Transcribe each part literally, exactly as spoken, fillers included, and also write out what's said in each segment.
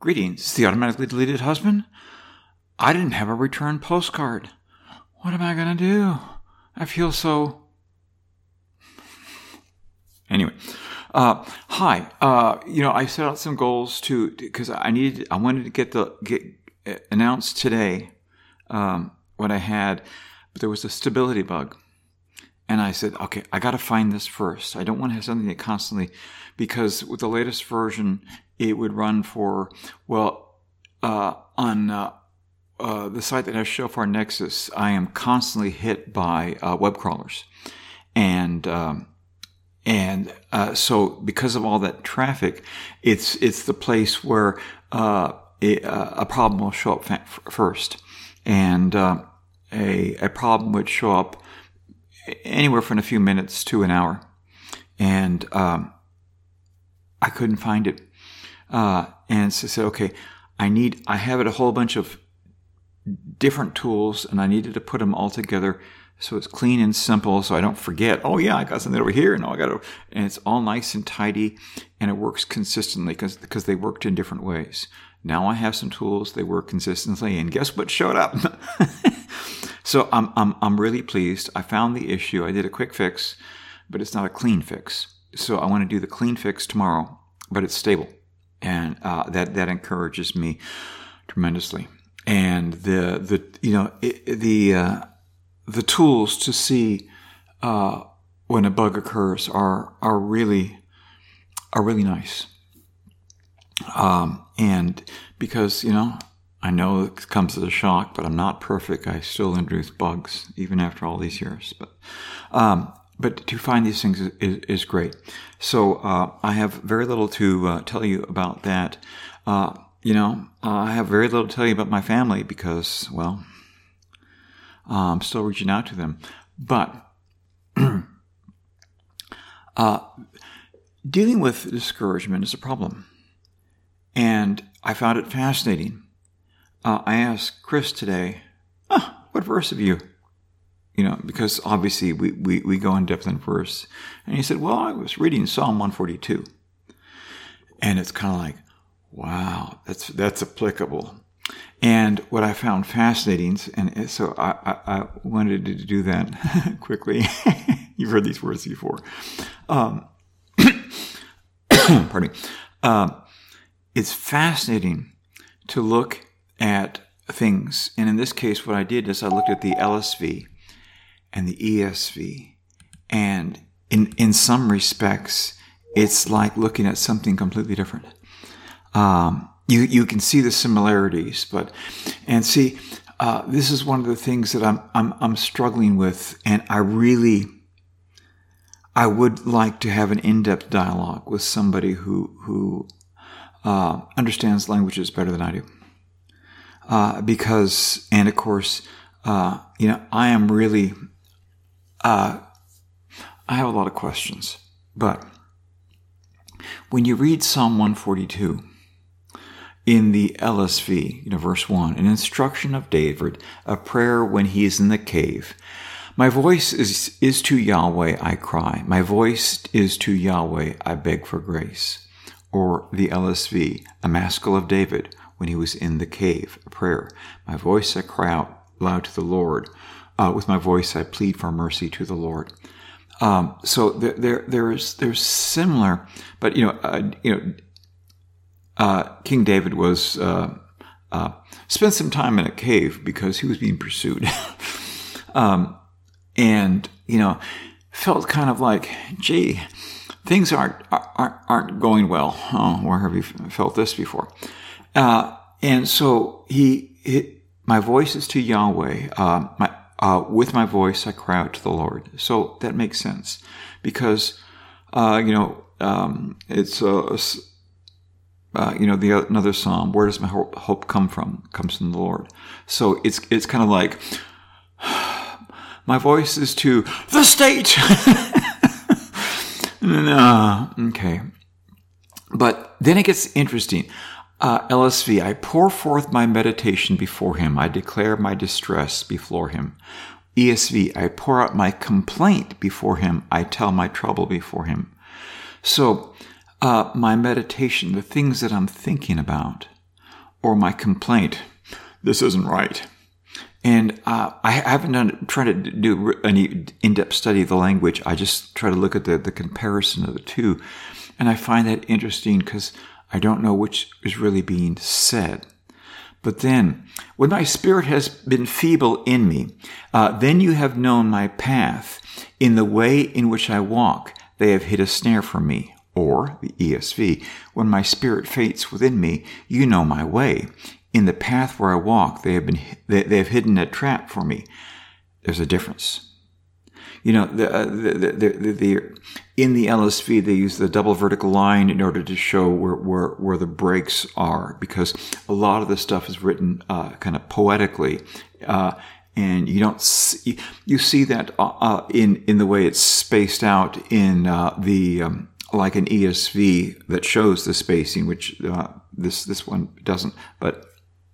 Greetings, it's the automatically deleted husband. I didn't have a return postcard. What am I going to do? I feel so... Anyway, uh, hi. Uh, you know, I set out some goals to, because I needed, I wanted to get the, get uh, announced today um, what I had, but there was a stability bug. And I said, okay, I got to find this first. I don't want to have something that constantly, because with the latest version, it would run for, well, uh, on uh, uh, the site that has Shofar Nexus, I am constantly hit by uh, web crawlers. And, um, and uh, so because of all that traffic, it's it's the place where uh, a, a problem will show up fa- first. And uh, a, a problem would show up anywhere from a few minutes to an hour. And um, I couldn't find it. Uh, and so I said, okay, I need, I have it a whole bunch of different tools, and I needed to put them all together so it's clean and simple, so I don't forget, oh yeah, I got something over here, and oh, I got to, and it's all nice and tidy, and it works consistently because because they worked in different ways. Now I have some tools, they work consistently, and guess what showed up? So I'm I'm I'm really pleased. I found the issue. I did a quick fix, but it's not a clean fix. So I want to do the clean fix tomorrow, but it's stable. And uh, that that encourages me tremendously. And the the you know it, the uh, the tools to see uh, when a bug occurs are are really are really nice. Um, and because you know I know it comes as a shock, but I'm not perfect. I still introduce bugs even after all these years. But um, but to find these things is, is, is great. So uh, I have very little to uh, tell you about that. Uh, you know, uh, I have very little to tell you about my family because, well, I'm still reaching out to them. But uh, dealing with discouragement is a problem. And I found it fascinating. Uh, I asked Chris today, oh, what verse have you? You know, because obviously we, we, we go in depth in verse. And he said, well, I was reading Psalm one forty-two. And it's kind of like, wow, that's that's applicable. And what I found fascinating, and so I, I, I wanted to do that quickly. You've heard these words before. Um, pardon me. Um, it's fascinating to look at things. And in this case, what I did is I looked at the L S V and the E S V. And in, in some respects, it's like looking at something completely different. Um, you, you can see the similarities, but, and see, uh, this is one of the things that I'm, I'm, I'm struggling with. And I really, I would like to have an in-depth dialogue with somebody who, who, uh, understands languages better than I do. Uh, because, and of course, uh, you know, I am really, uh, I have a lot of questions, but when you read Psalm one forty-two in the L S V, you know, verse one, an instruction of David, a prayer when he is in the cave. My voice is, is to Yahweh, I cry. My voice is to Yahweh, I beg for grace. Or the L S V, a maskil of David, when he was in the cave, a prayer. My voice I cry out loud to the Lord. Uh, with my voice I plead for mercy to the Lord. Um, so there, there, there's, there's similar, but you know, uh, you know, uh, King David was uh, uh, spent some time in a cave because he was being pursued, um, and you know, felt kind of like, gee, things aren't aren't aren't going well. Oh, where have you felt this before? Uh, and so he, he, my voice is to Yahweh. Uh, my, uh, with my voice, I cry out to the Lord. So that makes sense because, uh, you know, um, it's, uh, uh, you know, the another psalm. Where does my hope, hope come from? It comes from the Lord. So it's it's kind of like my voice is to the state. No, okay, but then it gets interesting. Uh, L S V, I pour forth my meditation before him. I declare my distress before him. E S V, I pour out my complaint before him. I tell my trouble before him. So, uh, my meditation, the things that I'm thinking about, or my complaint. This isn't right. And uh, I haven't done, tried to do any in-depth study of the language. I just try to look at the, the comparison of the two. And I find that interesting because I don't know which is really being said. But then, when my spirit has been feeble in me, uh, then you have known my path. In the way in which I walk, they have hid a snare for me. Or, the E S V, when my spirit faints within me, you know my way. In the path where I walk, they have been they, they have hidden a trap for me. There's a difference. You know, the, uh, the, the, the, the in the L S V they use the double vertical line in order to show where where, where the breaks are, because a lot of the stuff is written uh, kind of poetically, uh, and you don't see, you see that uh, in in the way it's spaced out in uh, the um, like an E S V that shows the spacing, which uh, this this one doesn't, but.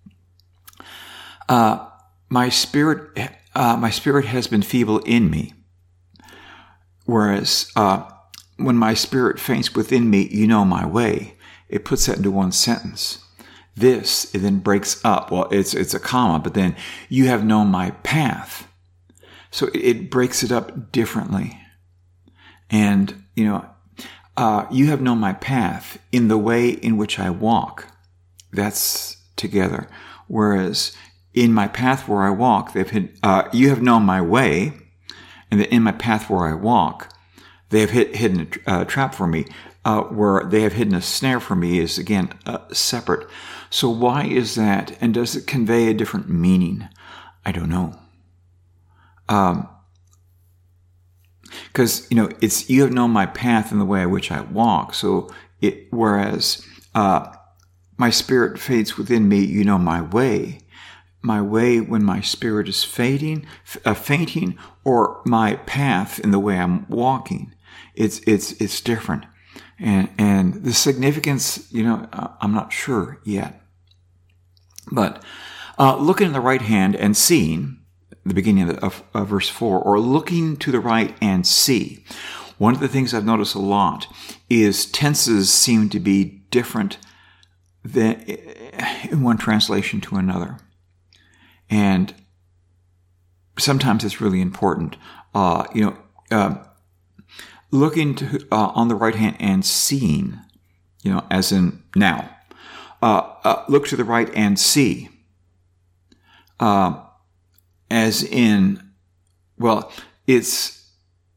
Uh, my spirit, uh, my spirit has been feeble in me. Whereas, uh, when my spirit faints within me, you know my way. It puts that into one sentence. This, it then breaks up. Well, it's, it's a comma, but then you have known my path. So it breaks it up differently. And, you know, uh, you have known my path in the way in which I walk. That's together. Whereas, in my path where I walk, they've hid, uh, you have known my way, and that in my path where I walk, they have hid, hidden a uh, trap for me. Uh, where they have hidden a snare for me is, again, uh, separate. So why is that? And does it convey a different meaning? I don't know. Um, because, you know, it's, you have known my path in the way in which I walk. So it, whereas, uh, my spirit fades within me, you know my way. My way when my spirit is fading, uh, fainting, or my path in the way I'm walking. It's, it's, it's different. And, and the significance, you know, uh, I'm not sure yet. But, uh, looking in the right hand and seeing, the beginning of, the, of, of verse four, or looking to the right and see. One of the things I've noticed a lot is tenses seem to be different than, in one translation to another. And sometimes it's really important, uh, you know, uh, looking to, uh, on the right hand and seeing, you know, as in now, uh, uh, look to the right and see, uh, as in, well, it's,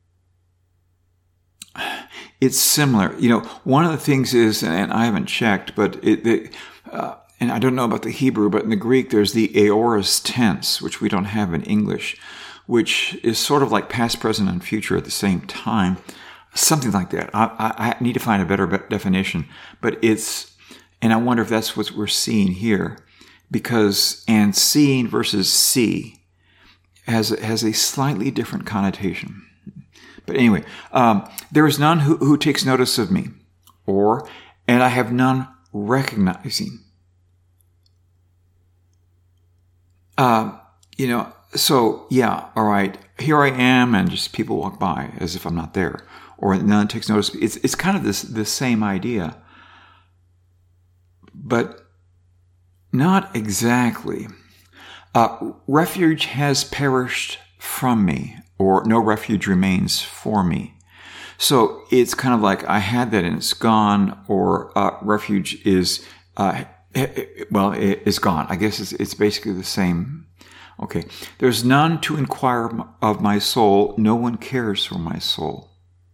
it's similar. You know, one of the things is, and I haven't checked, but it, it uh, and I don't know about the Hebrew, but in the Greek, there's the aorist tense, which we don't have in English, which is sort of like past, present, and future at the same time. Something like that. I, I, I need to find a better definition. But it's, and I wonder if that's what we're seeing here. Because, and seeing versus see has, has a slightly different connotation. But anyway, um, there is none who, who takes notice of me, or, and I have none recognizing. Uh, you know, so yeah, all right, here I am, and just people walk by as if I'm not there, or none takes notice. It's it's kind of this this same idea, but not exactly. Uh, refuge has perished from me, or no refuge remains for me. So it's kind of like I had that and it's gone, or uh, refuge is. Uh, Well, it's gone. I guess it's, it's basically the same. Okay. There's none to inquire of my soul. No one cares for my soul.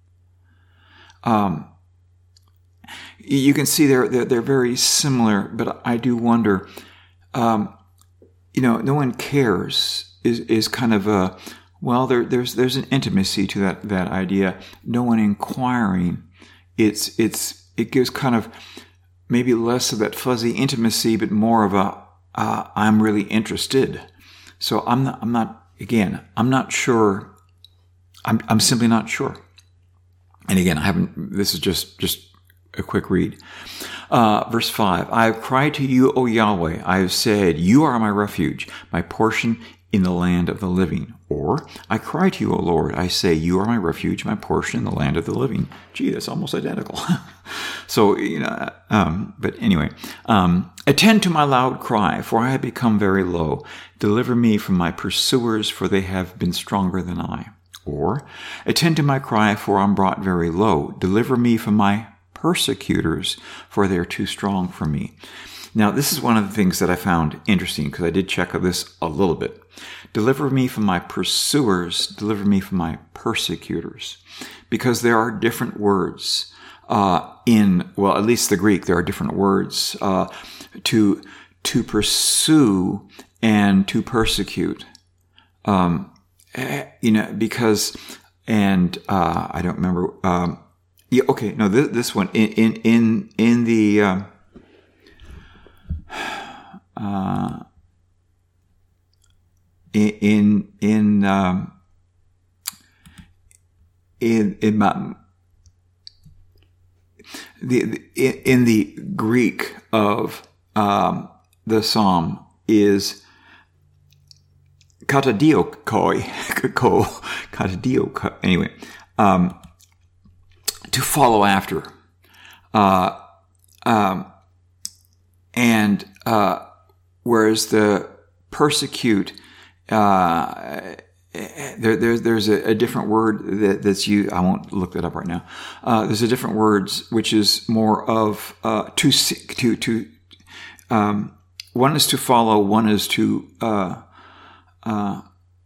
Um, you can see they're, they're, they're very similar, but I do wonder, um, you know, no one cares is, is kind of a, well, there, there's, there's an intimacy to that, that idea. No one inquiring. It's, it's, it gives kind of, maybe less of that fuzzy intimacy, but more of a, uh, I'm really interested. So I'm not, I'm not, again, I'm not sure. I'm, I'm simply not sure. And again, I haven't, this is just, just a quick read. Uh, verse five, I have cried to you, O Yahweh. I have said, you are my refuge, my portion in the land of the living. Or, I cry to you, O Lord. I say, you are my refuge, my portion in the land of the living. Gee, that's almost identical. So, you know, um, but anyway, um, attend to my loud cry, for I have become very low. Deliver me from my pursuers, for they have been stronger than I. Or, attend to my cry, for I'm brought very low. Deliver me from my persecutors, for they are too strong for me. Now, this is one of the things that I found interesting, because I did check this a little bit. Deliver me from my pursuers, deliver me from my persecutors. Because there are different words uh, in, well, at least the Greek, there are different words uh, to to pursue and to persecute. Um, you know, because, and uh, I don't remember. Um, yeah, okay, no, this, this one in in in in the. Um, uh, in in um, in in my, the, the in the Greek of um, the psalm is katadiokoi, katadiokoi. Anyway, um, to follow after, uh, um, and uh, whereas the persecute. Uh, there, there, there's a, a different word that, that's used. I won't look that up right now. Uh, there's a different words which is more of uh, to seek, to to. Um, one is to follow. One is to uh, uh,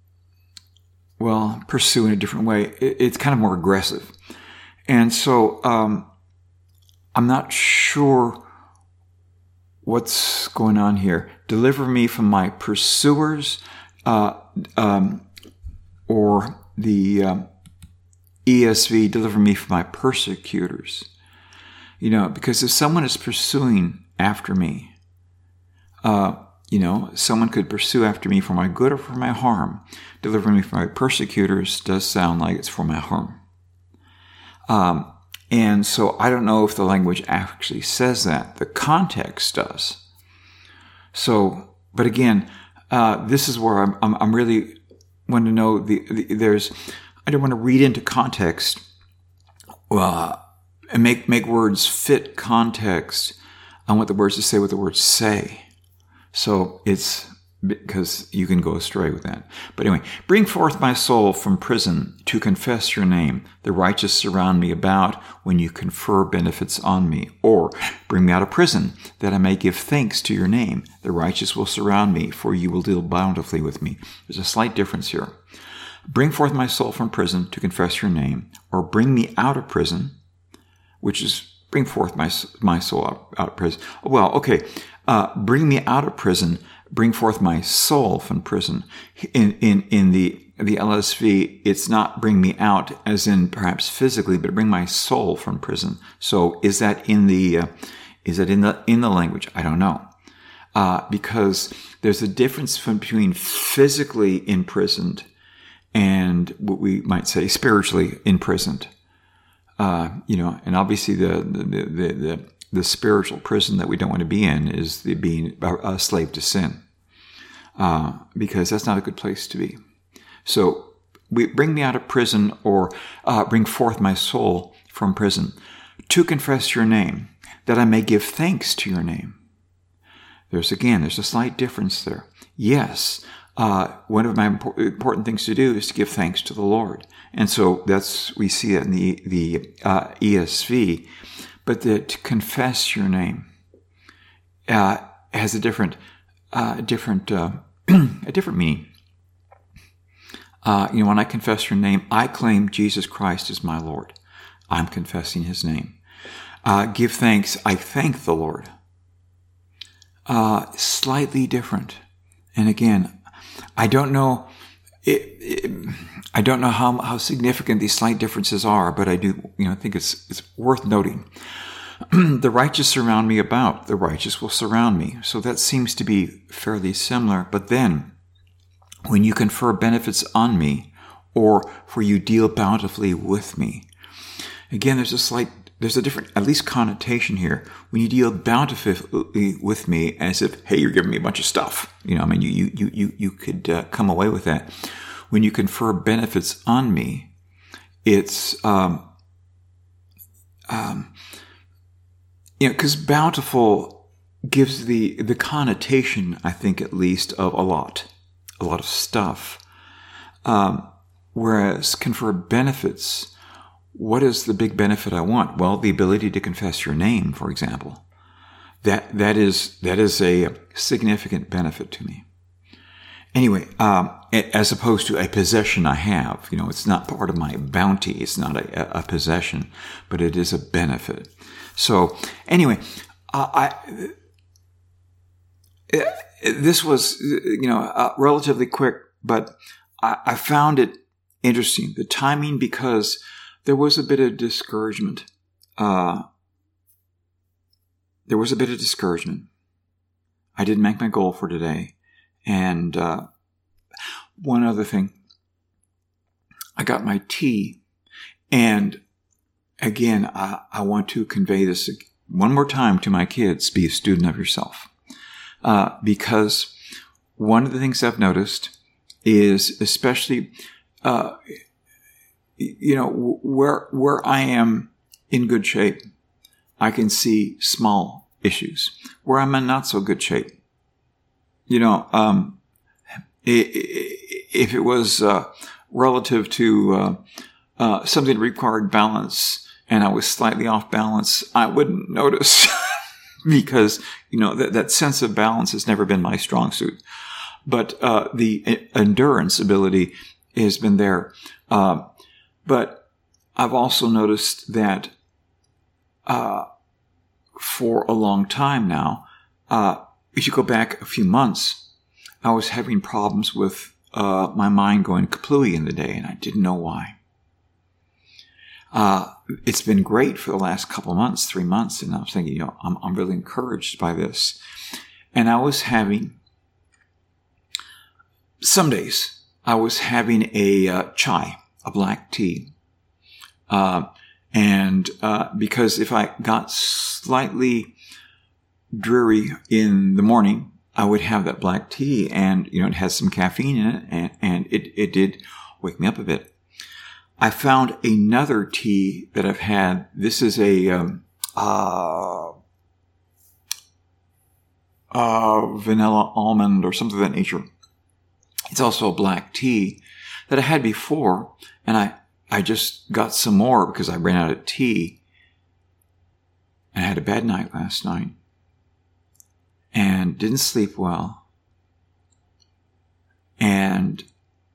well pursue in a different way. It, it's kind of more aggressive, and so um, I'm not sure what's going on here. Deliver me from my pursuers. Uh, um, or the um, E S V, deliver me from my persecutors. You know, because if someone is pursuing after me, uh, you know, someone could pursue after me for my good or for my harm. Deliver me from my persecutors does sound like it's for my harm. Um, and so I don't know if the language actually says that. The context does. So, but again, Uh, this is where I'm, I'm, I'm really want to know the, the there's, I don't want to read into context, uh, and make, make words fit context. I want the words to say what the words say. So it's because you can go astray with that. But anyway, bring forth my soul from prison to confess your name. The righteous surround me about when you confer benefits on me. Or bring me out of prison that I may give thanks to your name. The righteous will surround me, for you will deal bountifully with me. There's a slight difference here. Bring forth my soul from prison to confess your name. Or bring me out of prison, which is bring forth my, my soul out, out of prison. Well, okay. Uh, bring me out of prison. Bring forth my soul from prison. In in in the the L S V, it's not bring me out as in perhaps physically, but bring my soul from prison. So is that in the uh, is that in the in the language? I don't know, uh, because there's a difference from, between physically imprisoned and what we might say spiritually imprisoned. Uh, you know, and obviously the the the, the The spiritual prison that we don't want to be in is the being a slave to sin, uh, because that's not a good place to be. So, we bring me out of prison, or uh, bring forth my soul from prison, to confess your name, that I may give thanks to your name. There's again, there's a slight difference there. Yes, uh, one of my important things to do is to give thanks to the Lord, and so that's we see it in the the uh, E S V. But the, to confess your name uh, has a different, uh, different, uh, a different meaning. Uh, you know, when I confess your name, I claim Jesus Christ is my Lord. I'm confessing His name. Uh, give thanks. I thank the Lord. Uh, slightly different. And again, I don't know. It, it, I don't know how how significant these slight differences are, but I do, you know, I think it's it's worth noting. The righteous surround me about; the righteous will surround me. So that seems to be fairly similar. But then, when you confer benefits on me, or for you deal bountifully with me, again, there's a slight, there's a different, at least connotation here. When you deal bountifully with me, as if, hey, you're giving me a bunch of stuff. You know, I mean, you you you you you could uh, come away with that. When you confer benefits on me, it's um, um, you know, because bountiful gives the, the connotation, I think at least, of a lot, a lot of stuff. Um, whereas confer benefits, what is the big benefit I want? Well, the ability to confess your name, for example. That, that is, that is a significant benefit to me. Anyway, um, as opposed to a possession I have, you know, it's not part of my bounty. It's not a, a possession, but it is a benefit. So anyway, uh, I, it, this was, you know, uh, relatively quick, but I, I found it interesting, the timing, because there was a bit of discouragement. Uh, there was a bit of discouragement. I didn't make my goal for today. And uh, one other thing, I got my tea, and again, I, I want to convey this one more time to my kids: be a student of yourself, uh, because one of the things I've noticed is, especially, uh, you know, where where I am in good shape, I can see small issues. Where I'm in not so good shape, you know, um, if it was uh, relative to uh, uh, something that required balance and I was slightly off balance, I wouldn't notice because, you know, that, that sense of balance has never been my strong suit. But uh, the endurance ability has been there. Uh, but I've also noticed that uh, for a long time now, uh, if you go back a few months, I was having problems with uh, my mind going kaplooey in the day, and I didn't know why. Uh, it's been great for the last couple of months, three months, and I was thinking, you know, I'm, I'm really encouraged by this. And I was having, some days, I was having a uh, chai, a black tea. Uh, and uh, because if I got slightly dreary in the morning, I would have that black tea, and, you know, it has some caffeine in it, and, and it, it did wake me up a bit. I found another tea that I've had. This is a, um, uh, uh, vanilla almond or something of that nature. It's also a black tea that I had before, and I, I just got some more because I ran out of tea, and I had a bad night last night. And didn't sleep well. And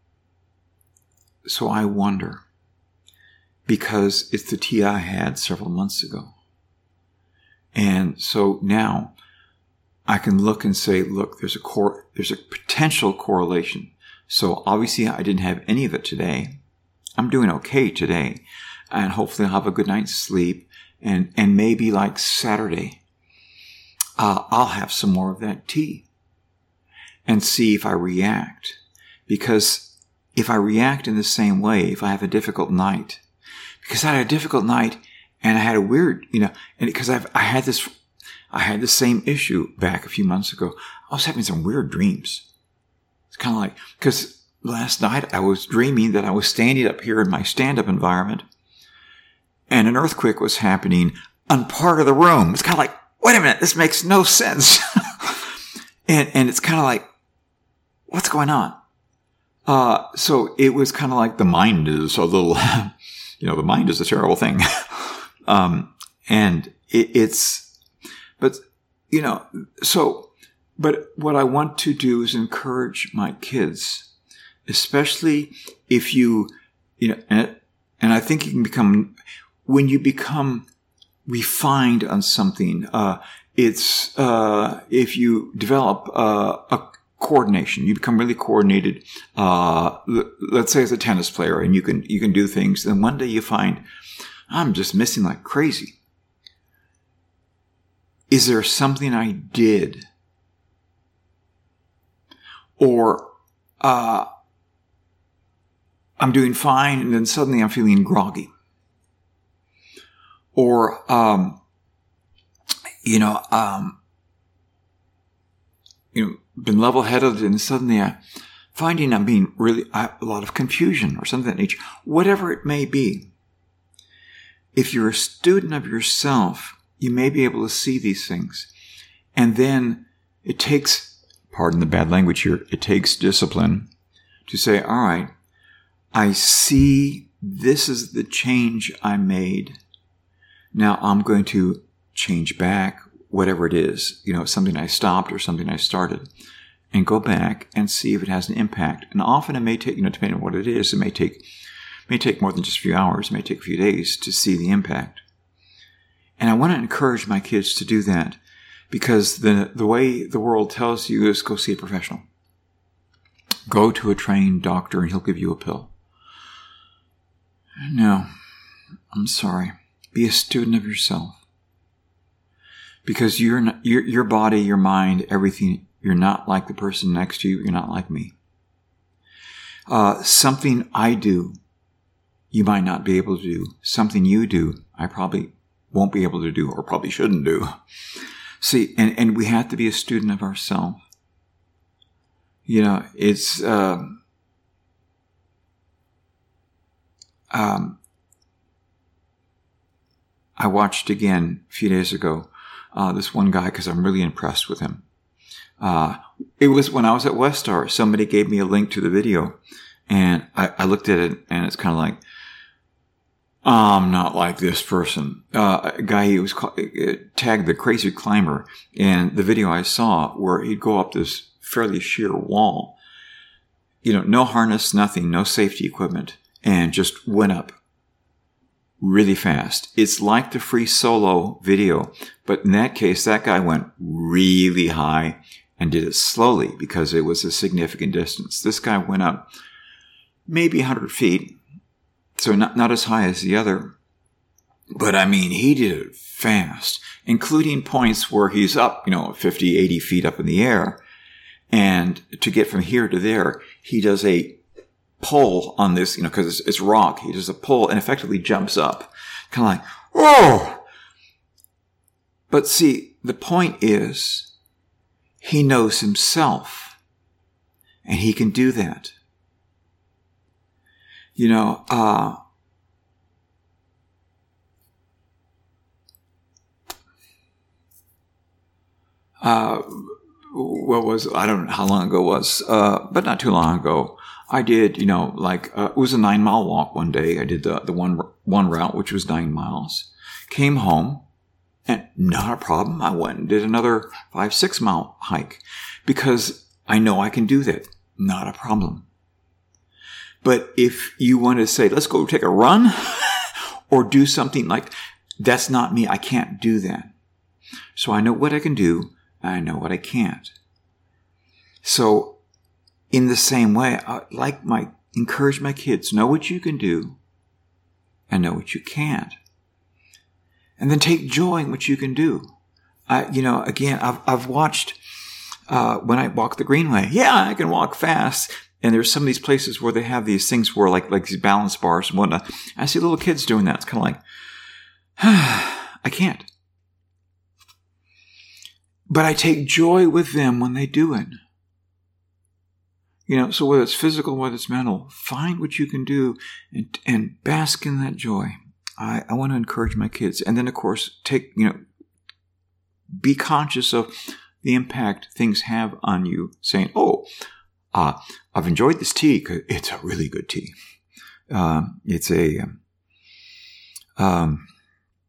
so I wonder, because it's the tea I had several months ago. And so now I can look and say, look, there's a cor- there's a potential correlation. So obviously I didn't have any of it today. I'm doing okay today. And hopefully I'll have a good night's sleep. And, and maybe like Saturday, Uh, I'll have some more of that tea and see if I react. Because if I react in the same way, if I have a difficult night, because I had a difficult night and I had a weird, you know, and because I've, I had this, I had the same issue back a few months ago. I was having some weird dreams. It's kind of like, because last night I was dreaming that I was standing up here in my stand-up environment and an earthquake was happening on part of the room. It's kind of like, wait a minute, this makes no sense. and and it's kind of like, what's going on? Uh, so it was kind of like the mind is a little, you know, the mind is a terrible thing. um, and it, it's, but, you know, so, but what I want to do is encourage my kids, especially if you, you know, and, and I think you can become, when you become refined on something, uh, it's, uh, if you develop, uh, a coordination, you become really coordinated, uh, let's say as a tennis player, and you can, you can do things, then one day you find, I'm just missing like crazy. Is there something I did? Or, uh, I'm doing fine, and then suddenly I'm feeling groggy. Or, um, you know, um, you know, been level-headed and suddenly I'm finding I'm being really, I, a lot of confusion or something of that nature. Whatever it may be. If you're a student of yourself, you may be able to see these things. And then it takes, pardon the bad language here, it takes discipline to say, all right, I see this is the change I made. Now I'm going to change back whatever it is, you know, something I stopped or something I started, and go back and see if it has an impact. And often it may take, you know, depending on what it is, it may take, may take more than just a few hours. It may take a few days to see the impact. And I want to encourage my kids to do that, because the, the way the world tells you is go see a professional. Go to a trained doctor and he'll give you a pill. No, I'm sorry. Be a student of yourself. Because you're not, your, your body, your mind, everything, you're not like the person next to you. You're not like me. Uh, something I do, you might not be able to do. Something you do, I probably won't be able to do, or probably shouldn't do. See, and, and we have to be a student of ourselves. You know, it's, um, um, I watched again a few days ago, uh, this one guy, because I'm really impressed with him. Uh, it was when I was at Westar, somebody gave me a link to the video, and I, I looked at it, and it's kind of like, I'm not like this person. Uh, a guy, he was called, uh, tagged the Crazy Climber, and the video I saw where he'd go up this fairly sheer wall, you know, no harness, nothing, no safety equipment, and just went up really fast. It's like the Free Solo video, but in that case, that guy went really high and did it slowly because it was a significant distance. This guy went up maybe one hundred feet, so not, not as high as the other. But I mean, he did it fast, including points where he's up, you know, fifty, eighty feet up in the air. And to get from here to there, he does a pull on this, you know, because it's, it's rock. He does a pull and effectively jumps up. Kind of like, whoa! But see, the point is, he knows himself. And he can do that. You know, uh, uh, what was, I don't know how long ago it was, uh, but not too long ago. I did, you know, like, uh, it was a nine mile walk one day. I did the, the one, one route, which was nine miles, came home, and not a problem. I went and did another five, six mile hike because I know I can do that. Not a problem. But if you want to say, let's go take a run or do something like, that's not me. I can't do that. So I know what I can do. And I know what I can't. So in the same way, I like my, encourage my kids, know what you can do and know what you can't. And then take joy in what you can do. I, you know, again, I've, I've watched, uh, when I walk the Greenway, yeah, I can walk fast. And there's some of these places where they have these things where like, like these balance bars and whatnot. I see little kids doing that. It's kind of like, I can't. But I take joy with them when they do it. You know, so whether it's physical, whether it's mental, find what you can do and, and bask in that joy. I, I want to encourage my kids. And then, of course, take, you know, be conscious of the impact things have on you, saying, oh, uh, I've enjoyed this tea because it's a really good tea. Um, it's a, um,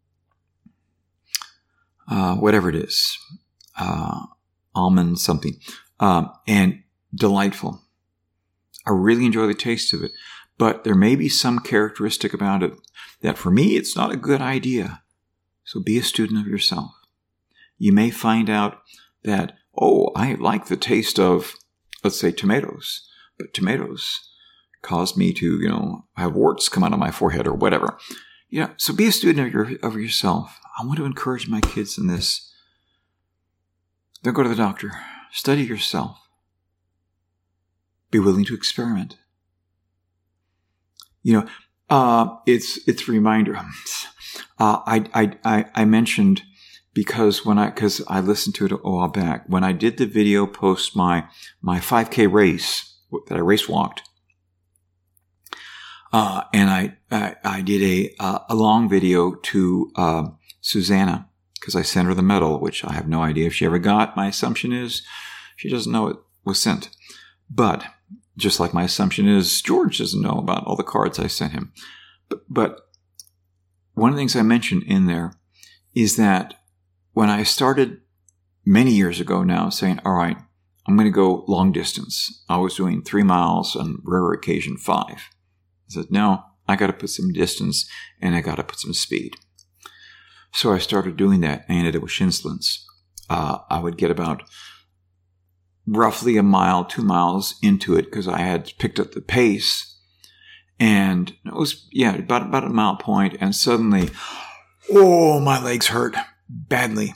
uh, whatever it is, uh, almond something, um, and delightful. I really enjoy the taste of it, but there may be some characteristic about it that for me, it's not a good idea. So be a student of yourself. You may find out that, oh, I like the taste of, let's say, tomatoes, but tomatoes cause me to, you know, have warts come out of my forehead or whatever. Yeah. So be a student of your, of yourself. I want to encourage my kids in this. Don't go to the doctor. Study yourself. Be willing to experiment. You know, uh, it's, it's a reminder. Uh, I, I, I, I mentioned because when I, cause I listened to it a while back, when I did the video post my, my five K race that I race walked, uh, and I, I, I did a, uh, a long video to, uh, Susanna, because I sent her the medal, which I have no idea if she ever got. My assumption is she doesn't know it was sent. But just like my assumption is George doesn't know about all the cards I sent him. But, but one of the things I mentioned in there is that when I started many years ago now saying, all right, I'm going to go long distance. I was doing three miles on rare occasion five. I said, no, I got to put some distance and I got to put some speed. So I started doing that. I ended up with shin splints. Uh, I would get about roughly a mile, two miles into it because I had picked up the pace. And it was, yeah, about, about a mile point. And suddenly, oh, my legs hurt badly.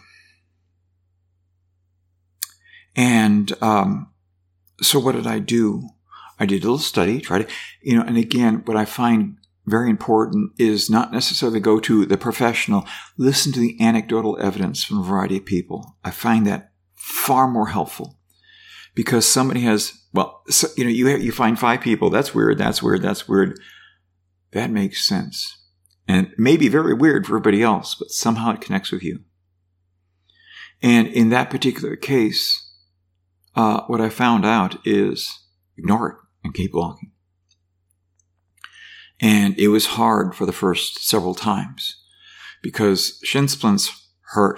And um, so what did I do? I did a little study, try to, you know, and again, what I find very important is not necessarily go to the professional, listen to the anecdotal evidence from a variety of people. I find that far more helpful because somebody has, well, so, you know, you have, you find five people, that's weird, that's weird, that's weird. That makes sense. And it may be very weird for everybody else, but somehow it connects with you. And in that particular case, uh, what I found out is ignore it and keep walking. And it was hard for the first several times because shin splints hurt.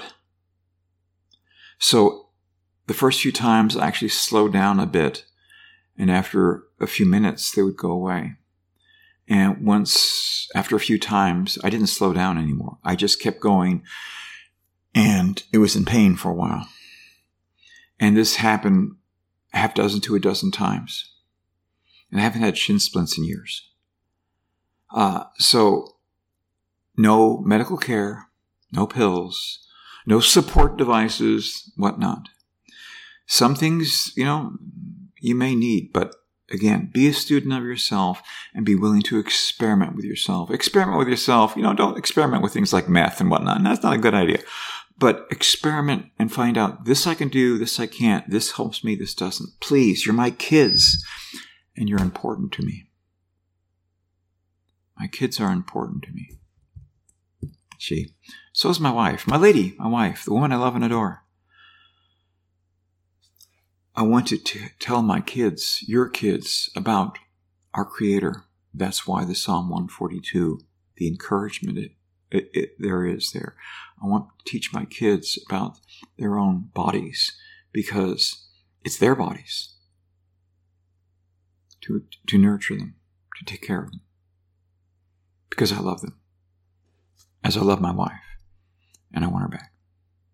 So the first few times I actually slowed down a bit. And after a few minutes, they would go away. And once, after a few times, I didn't slow down anymore. I just kept going. And it was in pain for a while. And this happened a half dozen to a dozen times. And I haven't had shin splints in years. Uh, so no medical care, no pills, no support devices, whatnot. Some things, you know, you may need, but again, be a student of yourself and be willing to experiment with yourself. Experiment with yourself. You know, don't experiment with things like meth and whatnot. And that's not a good idea. But experiment and find out, this I can do, this I can't, this helps me, this doesn't. Please, you're my kids, and you're important to me. My kids are important to me. She. So is my wife, my lady, my wife, the woman I love and adore. I wanted to tell my kids, your kids, about our Creator. That's why the Psalm one forty-two, the encouragement it, it, it, there is there. I want to teach my kids about their own bodies because it's their bodies. To, to nurture them, to take care of them. Because I love them. As I love my wife. And I want her back.